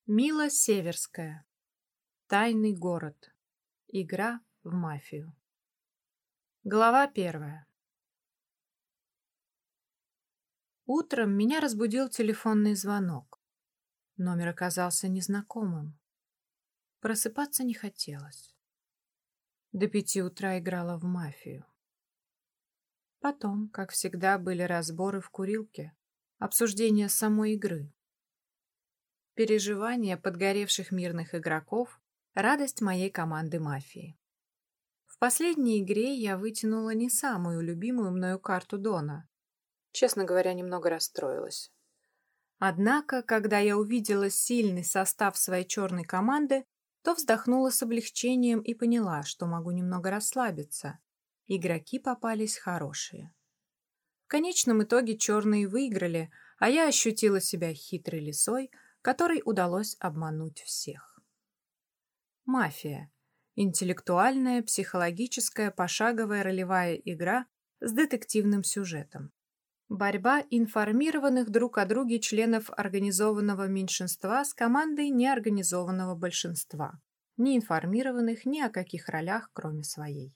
Мила Северская. Тайный город. Игра в мафию. Глава 1. Утром меня разбудил телефонный звонок. Номер оказался незнакомым. Просыпаться не хотелось. До 5 утра играла в мафию. Потом, как всегда, были разборы в курилке, обсуждение самой игры. Переживания подгоревших мирных игроков, радость моей команды мафии. В последней игре я вытянула не самую любимую мною карту Дона. Честно говоря, немного расстроилась. Однако, когда я увидела сильный состав своей черной команды, то вздохнула с облегчением и поняла, что могу немного расслабиться. Игроки попались хорошие. В конечном итоге черные выиграли, а я ощутила себя хитрой лисой, которой удалось обмануть всех. Мафия. Интеллектуальная, психологическая, пошаговая ролевая игра с детективным сюжетом. Борьба информированных друг о друге членов организованного меньшинства с командой неорганизованного большинства, не информированных ни о каких ролях, кроме своей.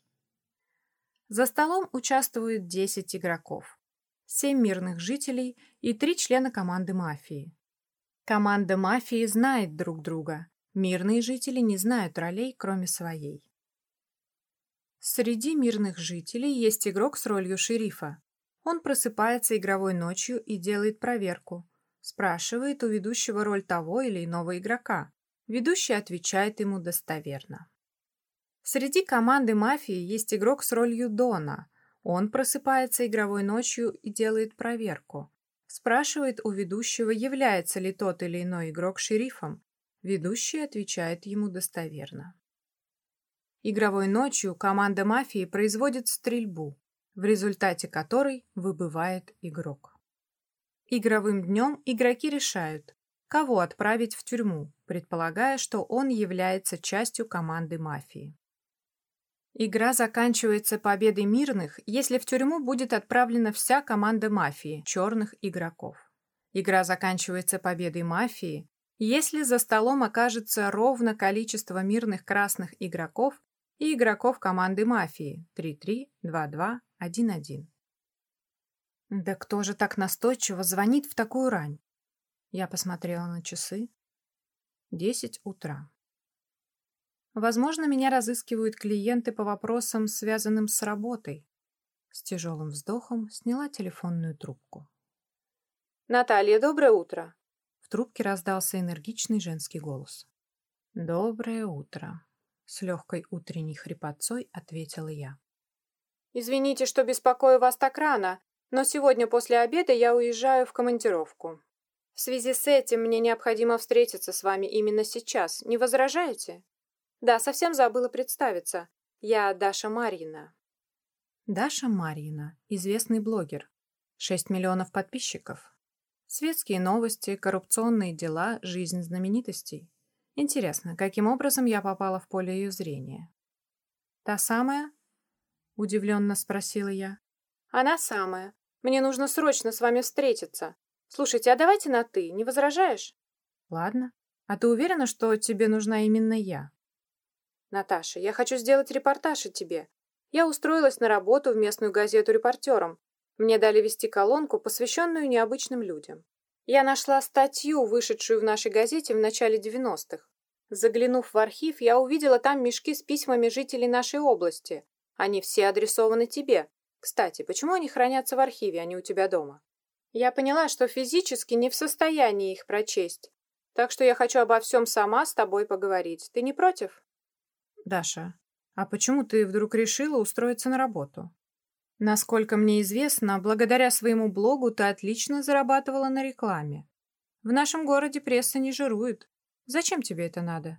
За столом участвуют 10 игроков, 7 мирных жителей и 3 члена команды мафии. Команда мафии знает друг друга, мирные жители не знают ролей, кроме своей. Среди мирных жителей есть игрок с ролью шерифа. Он просыпается игровой ночью и делает проверку. Спрашивает у ведущего роль того или иного игрока. Ведущий отвечает ему достоверно. Среди команды мафии есть игрок с ролью Дона. Он просыпается игровой ночью и делает проверку. Спрашивает у ведущего, является ли тот или иной игрок шерифом. Ведущий отвечает ему достоверно. Игровой ночью команда мафии производит стрельбу, в результате которой выбывает игрок. Игровым днем игроки решают, кого отправить в тюрьму, предполагая, что он является частью команды мафии. Игра заканчивается победой мирных, если в тюрьму будет отправлена вся команда мафии, черных игроков. Игра заканчивается победой мафии, если за столом окажется ровно количество мирных красных игроков и игроков команды мафии 3-3, 2-2, 1-1. Да кто же так настойчиво звонит в такую рань? Я посмотрела на часы. 10 утра. Возможно, меня разыскивают клиенты по вопросам, связанным с работой. С тяжелым вздохом сняла телефонную трубку. «Наталья, доброе утро!» В трубке раздался энергичный женский голос. «Доброе утро!» С легкой утренней хрипотцой ответила я. «Извините, что беспокою вас так рано, но сегодня после обеда я уезжаю в командировку. В связи с этим мне необходимо встретиться с вами именно сейчас. Не возражаете?» «Да, совсем забыла представиться. Я Даша Марьина». Даша Марьина – известный блогер. 6 миллионов подписчиков. Светские новости, коррупционные дела, жизнь знаменитостей. Интересно, каким образом я попала в поле ее зрения? «Та самая?» – удивленно спросила я. «Она самая. Мне нужно срочно с вами встретиться. Слушайте, а давайте на «ты», не возражаешь?» «Ладно. А ты уверена, что тебе нужна именно я?» «Наташа, я хочу сделать репортаж о тебе. Я устроилась на работу в местную газету репортером. Мне дали вести колонку, посвященную необычным людям. Я нашла статью, вышедшую в нашей газете в начале 90-х. Заглянув в архив, я увидела там мешки с письмами жителей нашей области. Они все адресованы тебе. Кстати, почему они хранятся в архиве, а не у тебя дома? Я поняла, что физически не в состоянии их прочесть. Так что я хочу обо всем сама с тобой поговорить. Ты не против?» «Даша, а почему ты вдруг решила устроиться на работу? Насколько мне известно, благодаря своему блогу ты отлично зарабатывала на рекламе. В нашем городе пресса не жирует. Зачем тебе это надо?»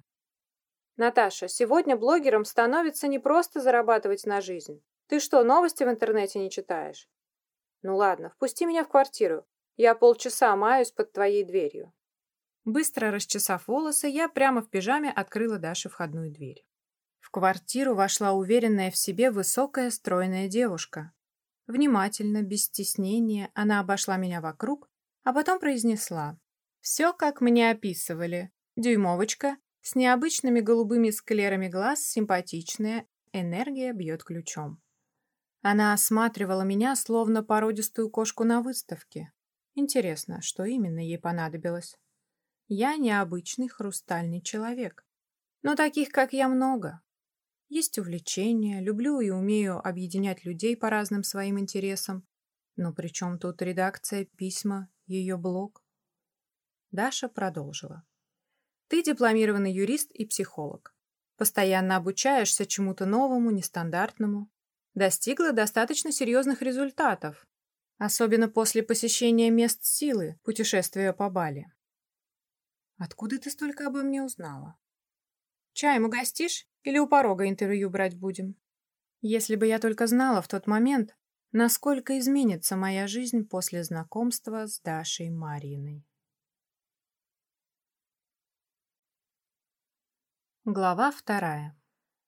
«Наташа, сегодня блогерам становится не просто зарабатывать на жизнь. Ты что, новости в интернете не читаешь? Ну ладно, впусти меня в квартиру. Я полчаса маюсь под твоей дверью». Быстро расчесав волосы, я прямо в пижаме открыла Даше входную дверь. В квартиру вошла уверенная в себе высокая стройная девушка. Внимательно, без стеснения, она обошла меня вокруг, а потом произнесла: «Все, как мне описывали. Дюймовочка с необычными голубыми склерами глаз, симпатичная, энергия бьет ключом. Она осматривала меня, словно породистую кошку на выставке. Интересно, что именно ей понадобилось? Я необычный хрустальный человек. Но таких, как я, много. Есть увлечения, люблю и умею объединять людей по разным своим интересам. Но при чем тут редакция, письма, ее блог? Даша продолжила. Ты дипломированный юрист и психолог. Постоянно обучаешься чему-то новому, нестандартному. Достигла достаточно серьезных результатов, особенно после посещения мест силы, путешествия по Бали. Откуда ты столько обо мне узнала? Чаем угостишь или у порога интервью брать будем? Если бы я только знала в тот момент, насколько изменится моя жизнь после знакомства с Дашей Марьиной. Глава 2.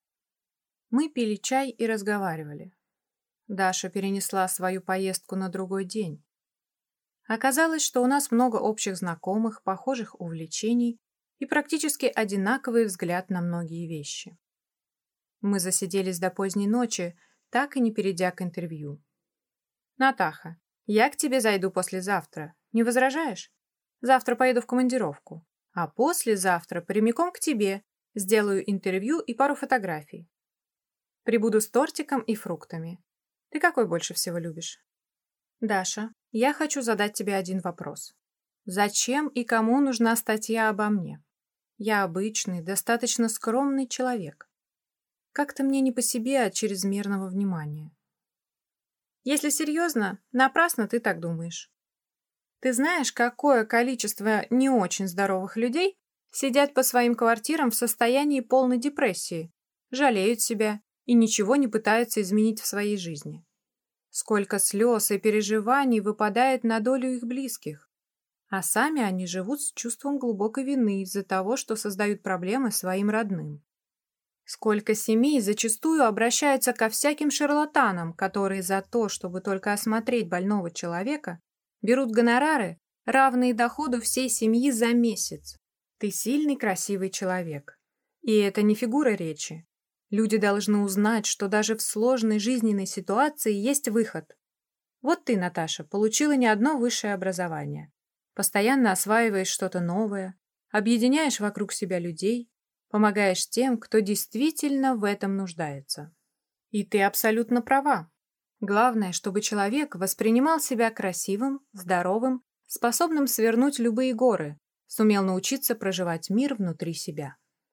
Мы пили чай и разговаривали. Даша перенесла свою поездку на другой день. Оказалось, что у нас много общих знакомых, похожих увлечений и практически одинаковый взгляд на многие вещи. Мы засиделись до поздней ночи, так и не перейдя к интервью. «Натаха, я к тебе зайду послезавтра. Не возражаешь? Завтра поеду в командировку. А послезавтра прямиком к тебе. Сделаю интервью и пару фотографий. Прибуду с тортиком и фруктами. Ты какой больше всего любишь?» «Даша, я хочу задать тебе один вопрос. Зачем и кому нужна статья обо мне? Я обычный, достаточно скромный человек. Как-то мне не по себе от чрезмерного внимания. Если серьезно, напрасно ты так думаешь. Ты знаешь, какое количество не очень здоровых людей сидят по своим квартирам в состоянии полной депрессии, жалеют себя и ничего не пытаются изменить в своей жизни? Сколько слез и переживаний выпадает на долю их близких, а сами они живут с чувством глубокой вины из-за того, что создают проблемы своим родным. Сколько семей зачастую обращаются ко всяким шарлатанам, которые за то, чтобы только осмотреть больного человека, берут гонорары, равные доходу всей семьи за месяц. Ты сильный, красивый человек. И это не фигура речи. Люди должны узнать, что даже в сложной жизненной ситуации есть выход. Вот ты, Наташа, получила не одно высшее образование. Постоянно осваиваешь что-то новое, объединяешь вокруг себя людей, помогаешь тем, кто действительно в этом нуждается. И ты абсолютно права. Главное, чтобы человек воспринимал себя красивым, здоровым, способным свернуть любые горы, сумел научиться проживать мир внутри себя.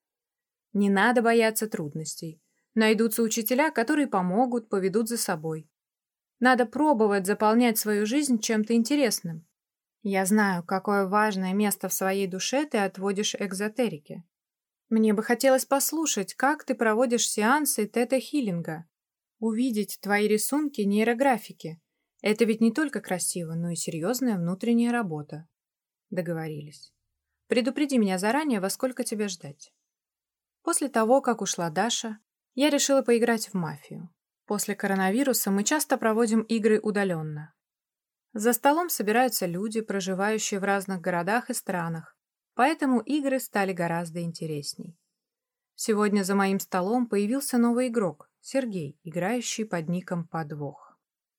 Не надо бояться трудностей. Найдутся учителя, которые помогут, поведут за собой. Надо пробовать заполнять свою жизнь чем-то интересным. Я знаю, какое важное место в своей душе ты отводишь экзотерике. Мне бы хотелось послушать, как ты проводишь сеансы тета-хиллинга. Увидеть твои рисунки нейрографики. Это ведь не только красиво, но и серьезная внутренняя работа. Договорились. Предупреди меня заранее, во сколько тебя ждать. После того, как ушла Даша, я решила поиграть в мафию. После коронавируса мы часто проводим игры удаленно. За столом собираются люди, проживающие в разных городах и странах, поэтому игры стали гораздо интересней. Сегодня за моим столом появился новый игрок, Сергей, играющий под ником «Подвох».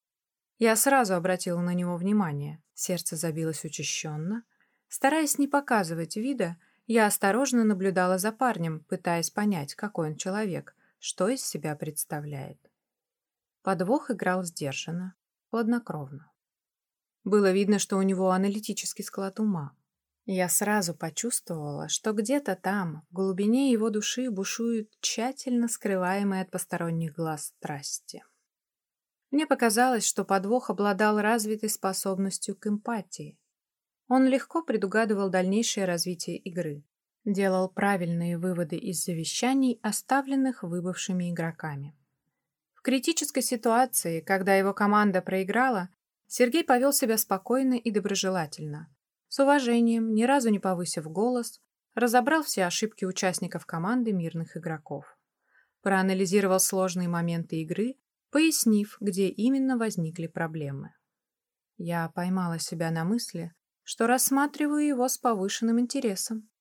Я сразу обратила на него внимание, сердце забилось учащенно. Стараясь не показывать вида, я осторожно наблюдала за парнем, пытаясь понять, какой он человек, что из себя представляет. Подвох играл сдержанно, хладнокровно. Было видно, что у него аналитический склад ума. Я сразу почувствовала, что где-то там, в глубине его души, бушуют тщательно скрываемые от посторонних глаз страсти. Мне показалось, что подвох обладал развитой способностью к эмпатии. Он легко предугадывал дальнейшее развитие игры, делал правильные выводы из завещаний, оставленных выбывшими игроками. В критической ситуации, когда его команда проиграла, Сергей повел себя спокойно и доброжелательно, с уважением, ни разу не повысив голос, разобрал все ошибки участников команды мирных игроков. Проанализировал сложные моменты игры, пояснив, где именно возникли проблемы. Я поймала себя на мысли, что рассматриваю его с повышенным интересом.